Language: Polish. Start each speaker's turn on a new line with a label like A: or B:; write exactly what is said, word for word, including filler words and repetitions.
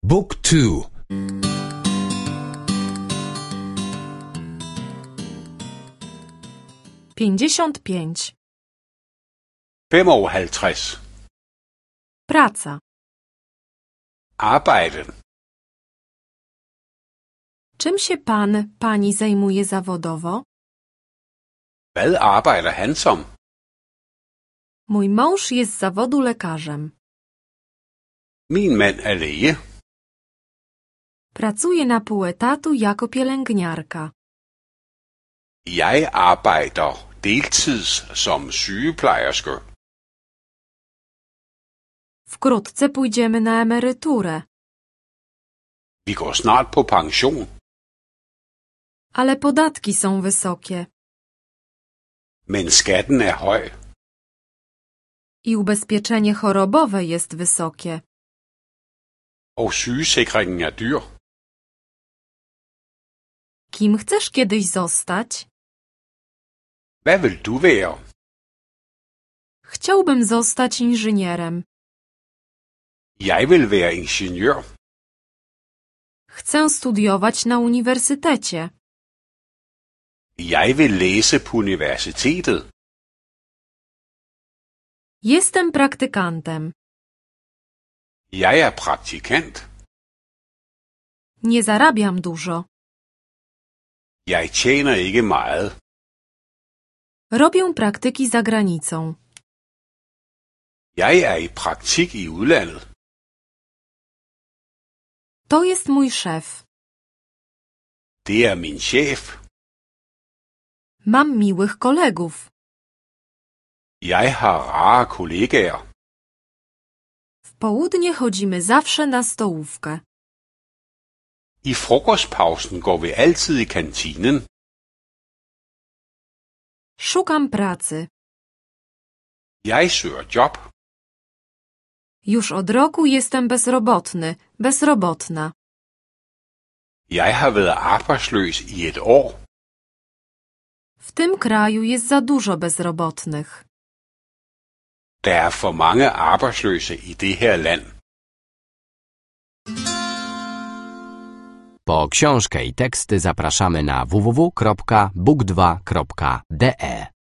A: Book two.
B: pięćdziesiąt pięć.
C: femoghalvtreds.
B: Praca.
C: Arbejde.
B: Czym się pan, pani zajmuje zawodowo?
C: Hvad arbejder han som?
B: Mój mąż jest z zawodu lekarzem.
C: Min mand er læge.
B: Pracuje na pół etatu jako pielęgniarka.
C: Jeg arbejder deltids som sygeplejerske.
B: Wkrótce pójdziemy na emeryturę.
C: Vi går snart på pension.
B: Ale podatki są wysokie.
C: Men skatten er høj.
B: I ubezpieczenie chorobowe jest wysokie.
C: Og sygesikringen er dyr.
B: Kim chcesz kiedyś zostać?
C: Hvad vil du være?
B: Chciałbym zostać inżynierem.
C: Jeg vil være ingeniør.
B: Chcę studiować na uniwersytecie.
C: Jeg vil læse på universitetet.
B: Jestem praktykantem.
C: Jeg er praktikant.
B: Nie zarabiam dużo.
C: Jeg tjener ikke meget.
B: Robię praktyki za granicą.
C: Jeg er i praktik i udlandet.
B: To jest mój szef.
C: Det er min chef.
B: Mam miłych kolegów.
C: Jeg har rare kollegaer.
B: W południe chodzimy zawsze na stołówkę.
C: I frokostpausen går vi altid i kantinen.
B: Szukam pracy.
C: Jeg søger job.
B: Już od roku jestem bezrobotny, bezrobotna.
C: Jeg har været arbejdsløs i et år.
B: W tym kraju jest za dużo bezrobotnych.
C: Der er for mange arbejdsløse i det her land.
A: Po książkę i teksty zapraszamy na w w w kropka book dwa kropka d e.